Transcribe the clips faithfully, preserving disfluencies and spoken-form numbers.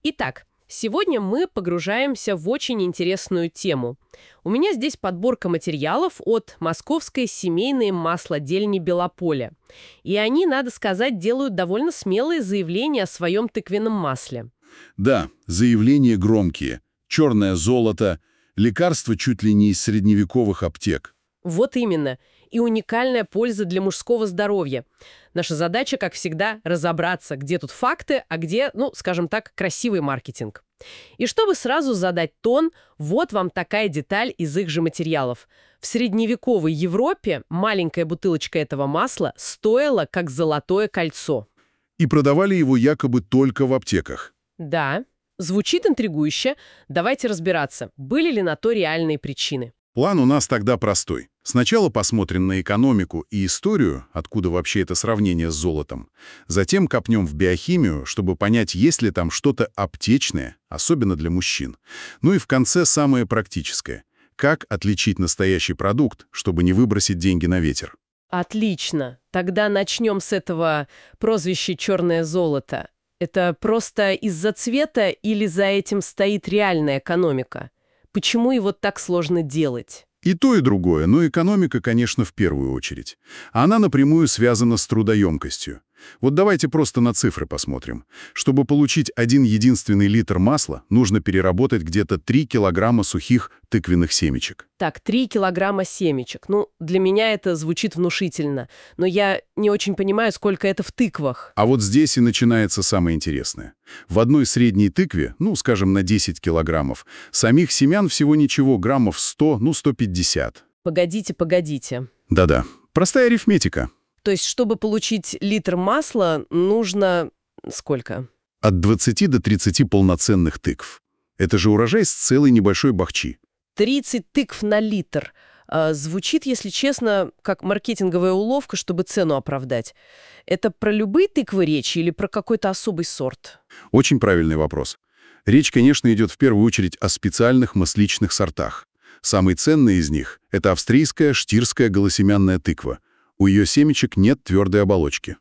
Итак, сегодня мы погружаемся в очень интересную тему. У меня здесь подборка материалов от Московской семейной маслодельни Белополя. И они, надо сказать, делают довольно смелые заявления о своем тыквенном масле. Да, заявления громкие. Черное золото, лекарство чуть ли не из средневековых аптек. Вот именно. И уникальная польза для мужского здоровья. Наша задача, как всегда, разобраться, где тут факты, а где, ну, скажем так, красивый маркетинг. И чтобы сразу задать тон, вот вам такая деталь из их же материалов. В средневековой Европе маленькая бутылочка этого масла стоила как золотое кольцо. И продавали его якобы только в аптеках. Да, звучит интригующе. Давайте разбираться, были ли на то реальные причины. План у нас тогда простой. Сначала посмотрим на экономику и историю, откуда вообще это сравнение с золотом. Затем копнем в биохимию, чтобы понять, есть ли там что-то аптечное, особенно для мужчин. Ну и в конце самое практическое. Как отличить настоящий продукт, чтобы не выбросить деньги на ветер? Отлично. Тогда начнем с этого прозвища «черное золото». Это просто из-за цвета или за этим стоит реальная экономика? Почему его так сложно делать? И то, и другое, но экономика, конечно, в первую очередь. Она напрямую связана с трудоемкостью. Вот давайте просто на цифры посмотрим. Чтобы получить один единственный литр масла, нужно переработать где-то три килограмма сухих тыквенных семечек. Так, три килограмма семечек. Ну, для меня это звучит внушительно. Но я не очень понимаю, сколько это в тыквах. А вот здесь и начинается самое интересное. В одной средней тыкве, ну, скажем, на десять килограммов, самих семян всего ничего, граммов сто, ну, сто пятьдесят. Погодите, погодите. Да-да, простая арифметика. То есть, чтобы получить литр масла, нужно сколько? От двадцати до тридцати полноценных тыкв. Это же урожай с целой небольшой бахчи. тридцать тыкв на литр. А, звучит, если честно, как маркетинговая уловка, чтобы цену оправдать. Это про любые тыквы речь или про какой-то особый сорт? Очень правильный вопрос. Речь, конечно, идет в первую очередь о специальных масличных сортах. Самый ценный из них – это австрийская штирская голосемянная тыква. У ее семечек нет твердой оболочки.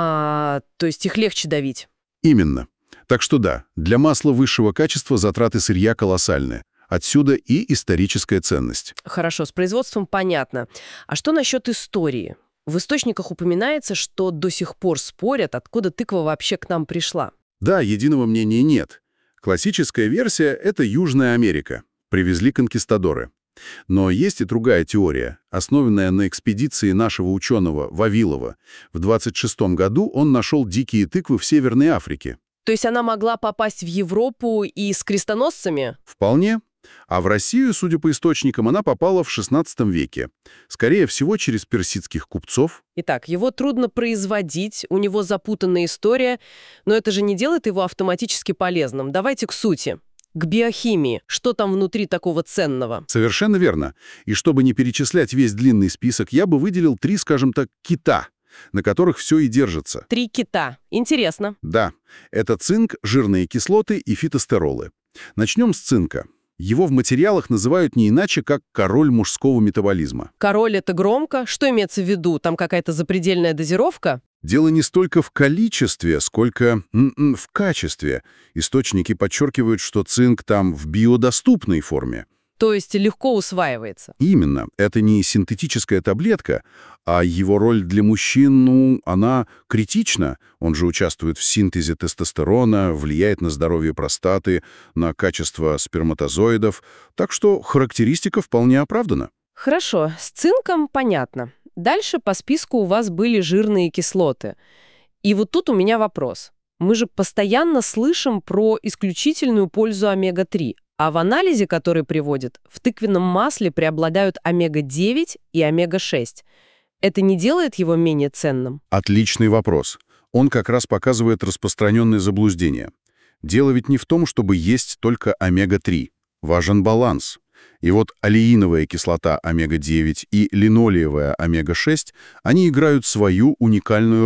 А, то есть их легче давить? Именно. Так что да, для масла высшего качества затраты сырья колоссальные. Отсюда и историческая ценность. Хорошо, с производством понятно. А что насчет истории? В источниках упоминается, что до сих пор спорят, откуда тыква вообще к нам пришла. Да, единого мнения нет. Классическая версия – это Южная Америка. Привезли конкистадоры. Но есть и другая теория, основанная на экспедиции нашего ученого Вавилова. В двадцать шестом году он нашел дикие тыквы в Северной Африке. То есть она могла попасть в Европу и с крестоносцами? Вполне. А в Россию, судя по источникам, она попала в шестнадцатом веке. Скорее всего, через персидских купцов. Итак, его трудно производить, у него запутанная история, но это же не делает его автоматически полезным. Давайте к сути. К биохимии. Что там внутри такого ценного? Совершенно верно. И чтобы не перечислять весь длинный список, я бы выделил три, скажем так, кита, на которых все и держится. Три кита. Интересно. Да. Это цинк, жирные кислоты и фитостеролы. Начнем с цинка. Его в материалах называют не иначе, как король мужского метаболизма. Король — это громко. Что имеется в виду? Там какая-то запредельная дозировка? Дело не столько в количестве, сколько м-м, в качестве. Источники подчеркивают, что цинк там в биодоступной форме. То есть легко усваивается. Именно. Это не синтетическая таблетка, а его роль для мужчин, ну, она критична. Он же участвует в синтезе тестостерона, влияет на здоровье простаты, на качество сперматозоидов. Так что характеристика вполне оправдана. Хорошо, с цинком понятно. Дальше по списку у вас были жирные кислоты. И вот тут у меня вопрос. Мы же постоянно слышим про исключительную пользу омега три. А в анализе, который приводят, в тыквенном масле преобладают омега девять и омега шесть. Это не делает его менее ценным? Отличный вопрос. Он как раз показывает распространенное заблуждение. Дело ведь не в том, чтобы есть только омега три. Важен баланс. И вот олеиновая кислота омега девять и линолеевая омега шесть, они играют свою уникальную роль.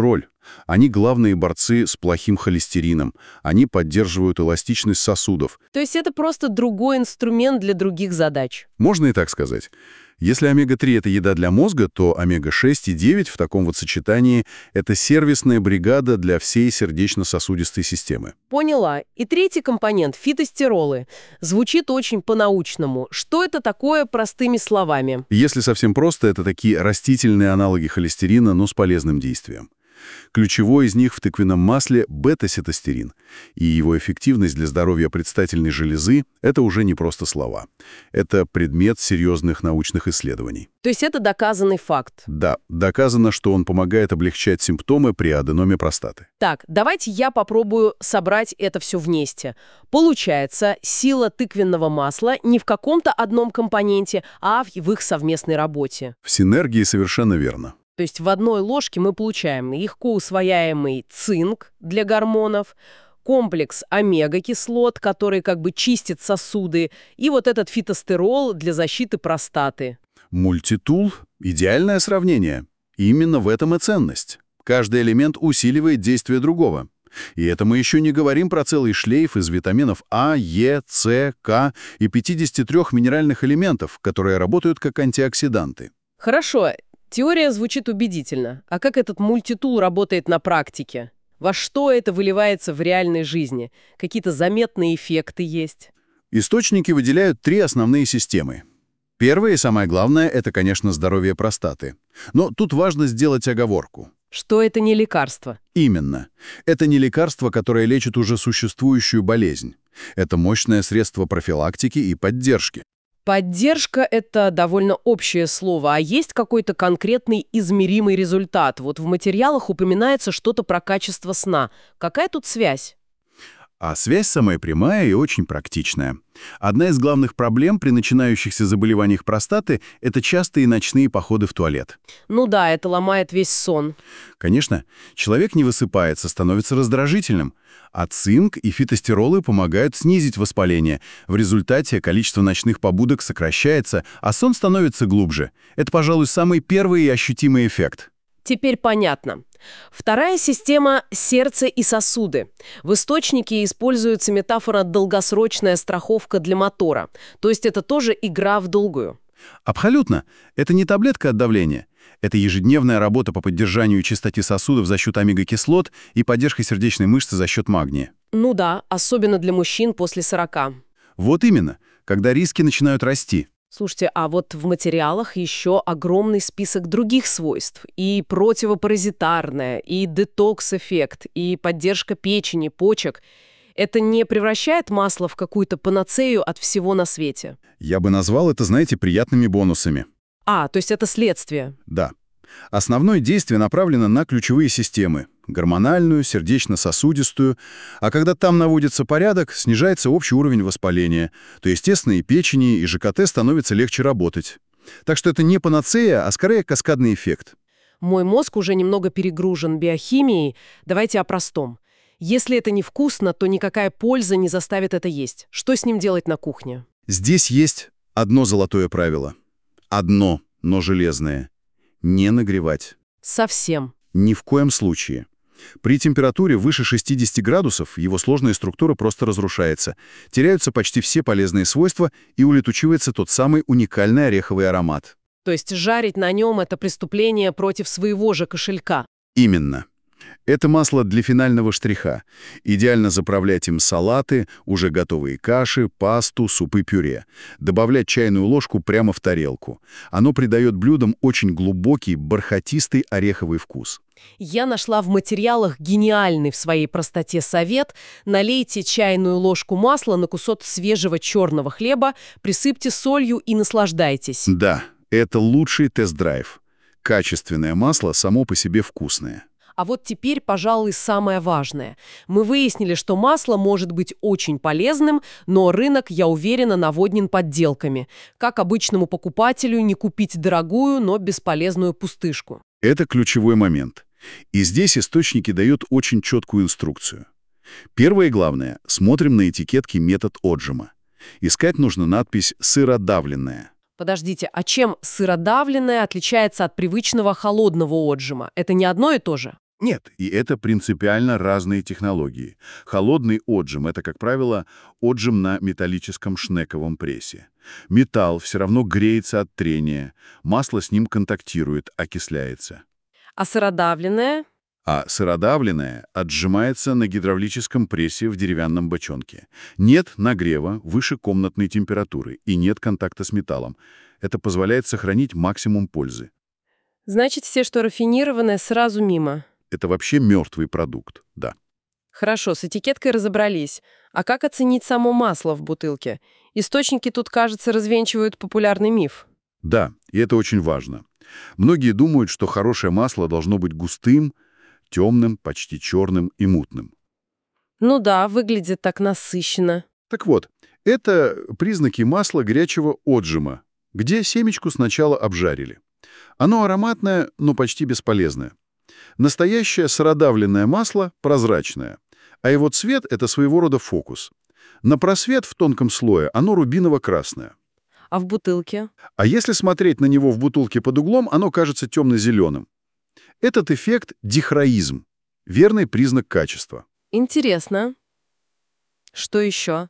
Они главные борцы с плохим холестерином. Они поддерживают эластичность сосудов. То есть это просто другой инструмент для других задач. Можно и так сказать. Если омега три – это еда для мозга, то омега шесть и девять в таком вот сочетании – это сервисная бригада для всей сердечно-сосудистой системы. Поняла. И третий компонент – фитостеролы. Звучит очень по-научному. Что это такое простыми словами? Если совсем просто, это такие растительные аналоги холестерина, но с полезным действием. Ключевой из них в тыквенном масле – бета-ситостерин. И его эффективность для здоровья предстательной железы – это уже не просто слова. Это предмет серьезных научных исследований. То есть это доказанный факт? Да, доказано, что он помогает облегчать симптомы при аденоме простаты. Так, давайте я попробую собрать это все вместе. Получается, сила тыквенного масла не в каком-то одном компоненте, а в их совместной работе. В синергии совершенно верно. То есть в одной ложке мы получаем легко усвояемый цинк для гормонов, комплекс омега-кислот, который как бы чистит сосуды, и вот этот фитостерол для защиты простаты. Мультитул – идеальное сравнение. Именно в этом и ценность. Каждый элемент усиливает действие другого. И это мы еще не говорим про целый шлейф из витаминов А, Е, С, К и пятидесяти трёх минеральных элементов, которые работают как антиоксиданты. Хорошо. Теория звучит убедительно. А как этот мультитул работает на практике? Во что это выливается в реальной жизни? Какие-то заметные эффекты есть? Источники выделяют три основные системы. Первое и самое главное – это, конечно, здоровье простаты. Но тут важно сделать оговорку. Что это не лекарство? Именно. Это не лекарство, которое лечит уже существующую болезнь. Это мощное средство профилактики и поддержки. Поддержка – это довольно общее слово, а есть какой-то конкретный измеримый результат? Вот в материалах упоминается что-то про качество сна. Какая тут связь? А связь самая прямая и очень практичная. Одна из главных проблем при начинающихся заболеваниях простаты – это частые ночные походы в туалет. Ну да, это ломает весь сон. Конечно, человек не высыпается, становится раздражительным. А цинк и фитостеролы помогают снизить воспаление. В результате количество ночных побудок сокращается, а сон становится глубже. Это, пожалуй, самый первый и ощутимый эффект. Теперь понятно. Вторая система – сердце и сосуды. В источнике используется метафора «долгосрочная страховка для мотора». То есть это тоже игра в долгую. Абсолютно. Это не таблетка от давления. Это ежедневная работа по поддержанию чистоты сосудов за счет омега-кислот и поддержкой сердечной мышцы за счет магния. Ну да, особенно для мужчин после сорока. Вот именно, когда риски начинают расти. Слушайте, а вот в материалах еще огромный список других свойств. И противопаразитарное, и детокс-эффект, и поддержка печени, почек. Это не превращает масло в какую-то панацею от всего на свете? Я бы назвал это, знаете, приятными бонусами. А, то есть это следствие? Да. Основное действие направлено на ключевые системы – гормональную, сердечно-сосудистую, а когда там наводится порядок, снижается общий уровень воспаления, то, естественно, и печени, и ЖКТ становится легче работать. Так что это не панацея, а скорее каскадный эффект. Мой мозг уже немного перегружен биохимией. Давайте о простом. Если это невкусно, то никакая польза не заставит это есть. Что с ним делать на кухне? Здесь есть одно золотое правило. Одно, но железное. Не нагревать. Совсем. Ни в коем случае. При температуре выше шестидесяти градусов его сложная структура просто разрушается. Теряются почти все полезные свойства и улетучивается тот самый уникальный ореховый аромат. То есть жарить на нем – это преступление против своего же кошелька? Именно. Это масло для финального штриха. Идеально заправлять им салаты, уже готовые каши, пасту, супы-пюре. Добавлять чайную ложку прямо в тарелку. Оно придает блюдам очень глубокий, бархатистый ореховый вкус. Я нашла в материалах гениальный в своей простоте совет. Налейте чайную ложку масла на кусок свежего черного хлеба, присыпьте солью и наслаждайтесь. Да, это лучший тест-драйв. Качественное масло само по себе вкусное. А вот теперь, пожалуй, самое важное. Мы выяснили, что масло может быть очень полезным, но рынок, я уверена, наводнен подделками. Как обычному покупателю не купить дорогую, но бесполезную пустышку? Это ключевой момент. И здесь источники дают очень четкую инструкцию. Первое и главное – смотрим на этикетки метод отжима. Искать нужно надпись «сыродавленная». Подождите, а чем сыродавленное отличается от привычного холодного отжима? Это не одно и то же? Нет, и это принципиально разные технологии. Холодный отжим — это, как правило, отжим на металлическом шнековом прессе. Металл все равно греется от трения, масло с ним контактирует, окисляется. А сыродавленное? А сыродавленное отжимается на гидравлическом прессе в деревянном бочонке. Нет нагрева выше комнатной температуры и нет контакта с металлом. Это позволяет сохранить максимум пользы. Значит, все, что рафинированное, сразу мимо. Это вообще мертвый продукт, да. Хорошо, с этикеткой разобрались. А как оценить само масло в бутылке? Источники тут, кажется, развенчивают популярный миф. Да, и это очень важно. Многие думают, что хорошее масло должно быть густым, темным, почти черным и мутным. Ну да, выглядит так насыщенно. Так вот, это признаки масла горячего отжима, где семечку сначала обжарили. Оно ароматное, но почти бесполезное. Настоящее сыродавленное масло прозрачное, а его цвет — это своего рода фокус. На просвет в тонком слое оно рубиново-красное. А в бутылке? А если смотреть на него в бутылке под углом, оно кажется темно-зеленым. Этот эффект — дихроизм, верный признак качества. Интересно. Что еще?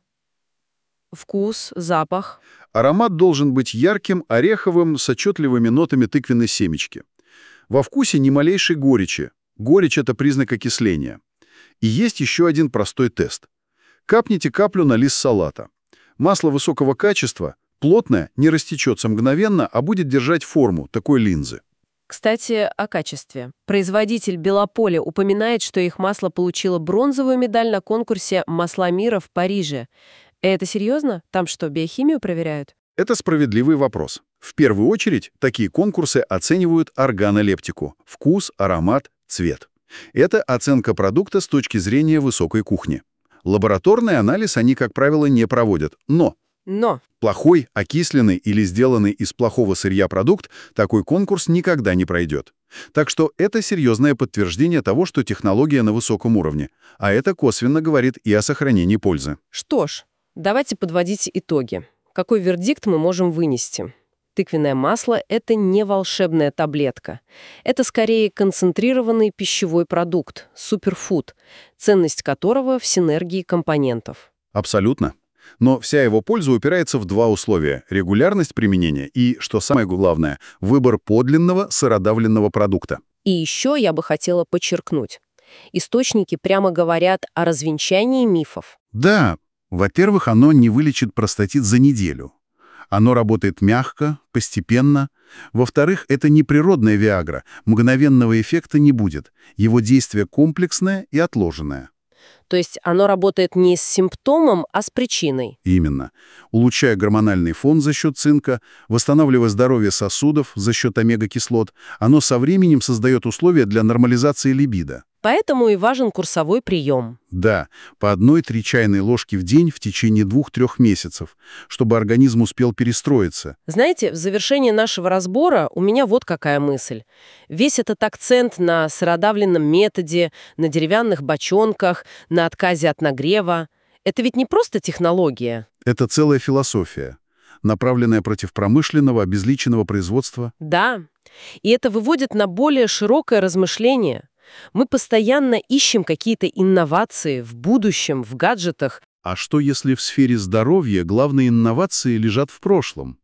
Вкус, запах. Аромат должен быть ярким, ореховым, с отчетливыми нотами тыквенной семечки. Во вкусе ни малейшей горечи. Горечь — это признак окисления. И есть еще один простой тест. Капните каплю на лист салата. Масло высокого качества, плотное, не растечется мгновенно, а будет держать форму такой линзы. Кстати, о качестве. Производитель Белополе упоминает, что их масло получило бронзовую медаль на конкурсе «Масла мира» в Париже. Это серьезно? Там что, биохимию проверяют? Это справедливый вопрос. В первую очередь, такие конкурсы оценивают органолептику — вкус, аромат, цвет. Это оценка продукта с точки зрения высокой кухни. Лабораторный анализ они, как правило, не проводят. Но Но плохой, окисленный или сделанный из плохого сырья продукт такой конкурс никогда не пройдет. Так что это серьезное подтверждение того, что технология на высоком уровне. А это косвенно говорит и о сохранении пользы. что ж, давайте подводить итоги. Какой вердикт мы можем вынести? Тыквенное масло — это не волшебная таблетка. Это скорее концентрированный пищевой продукт, суперфуд, ценность которого в синергии компонентов. Абсолютно. Но вся его польза упирается в два условия — регулярность применения и, что самое главное, выбор подлинного сыродавленного продукта. И еще я бы хотела подчеркнуть. Источники прямо говорят о развенчании мифов. Да, во-первых, оно не вылечит простатит за неделю. Оно работает мягко, постепенно. Во-вторых, это не природная виагра, мгновенного эффекта не будет. Его действие комплексное и отложенное. То есть оно работает не с симптомом, а с причиной. Именно. Улучшая гормональный фон за счет цинка, восстанавливая здоровье сосудов за счет омега-кислот, оно со временем создает условия для нормализации либидо. Поэтому и важен курсовой прием. Да, по одной-три чайной ложки в день в течение двух-трех месяцев, чтобы организм успел перестроиться. Знаете, в завершении нашего разбора у меня вот какая мысль. Весь этот акцент на сыродавленном методе, на деревянных бочонках, на отказе от нагрева — это ведь не просто технология. Это целая философия, направленная против промышленного, обезличенного производства. Да, и это выводит на более широкое размышление. Мы постоянно ищем какие-то инновации в будущем, в гаджетах. А что, если в сфере здоровья главные инновации лежат в прошлом?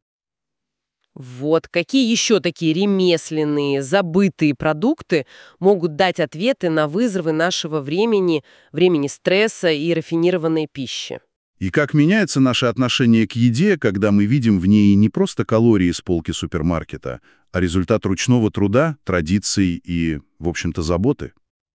Вот какие еще такие ремесленные, забытые продукты могут дать ответы на вызовы нашего времени, времени стресса и рафинированной пищи? И как меняется наше отношение к еде, когда мы видим в ней не просто калории с полки супермаркета, а результат ручного труда, традиций и, в общем-то, заботы?